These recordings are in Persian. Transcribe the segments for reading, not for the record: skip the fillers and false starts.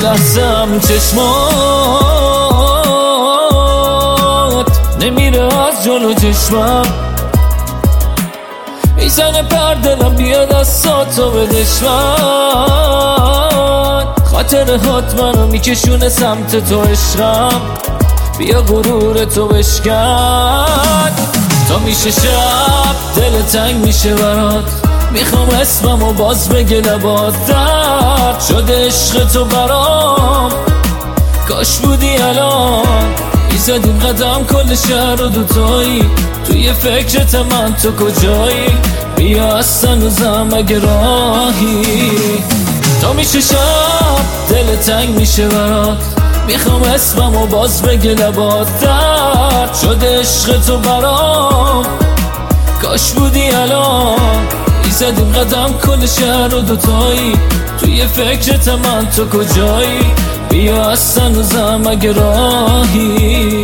لحظه هم چشمات نمیره از جلو چشمم، میزنه پر دلم بیاد از ساتو به دشمن. خاطرهات منو میکشونه سمت تو عشقم، بیا غرور تو بشکن. تا میشه شب دل تنگ میشه برات، میخوام اسممو باز بگه لبات. درد شده عشق تو برام، کاش بودی الان. میزدیم قدم کل شهر رو دوتایی، توی فکرت من تو کجایی؟ بیا از هنوزم اگه راهی. تا میشه شب دل تنگ میشه برات، میخوام اسممو باز بگه لبات. درد شده عشق تو برام، کاش بودی الان. میزدیم قدم کل شهر رو دوتایی، توی فکرت من تو کجایی؟ بیا از هنوزم اگه راهی.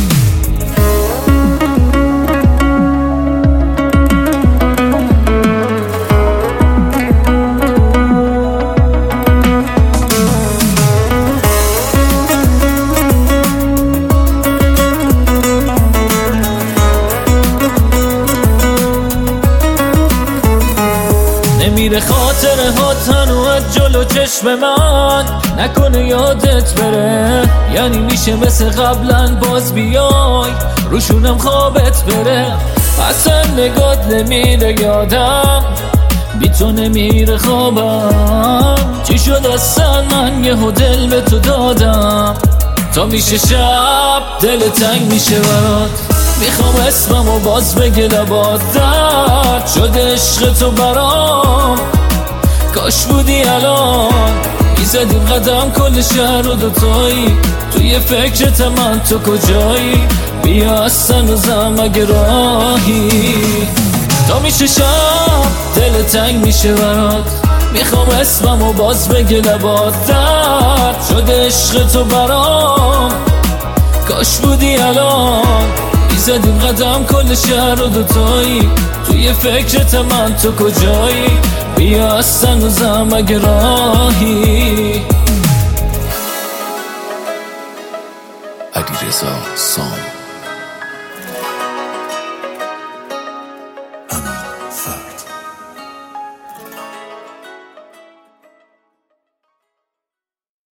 نمیره خاطرهات هنو از جلو چشم من، نکنه یادت بره. یعنی میشه مثل قبلا باز بیای روشونم خوابت بره. اصلا نگات نمیره یادم، بی تو نمیره خوابم. چی شد اصلا من یه دل به تو دادم؟ تا میشه شب دل تنگ میشه برات، میخوام اسممو باز بگه لبات. درد شده عشق تو برام، کاش بودی الان. میزدیم قدم کل شهر رو دوتایی، توی فکرت من تو کجایی؟ بیا از هنوزم اگه راهی. تا میشه شب دل تنگ میشه برات، میخوام اسممو باز بگه لبات. درد شده عشق تو برام، کاش بودی الان. میزدیم قدم کل شهر رو دوتایی، توی فکرت من تو کجایی؟ بیا از هنوزم اگه راهی. علیرضا سام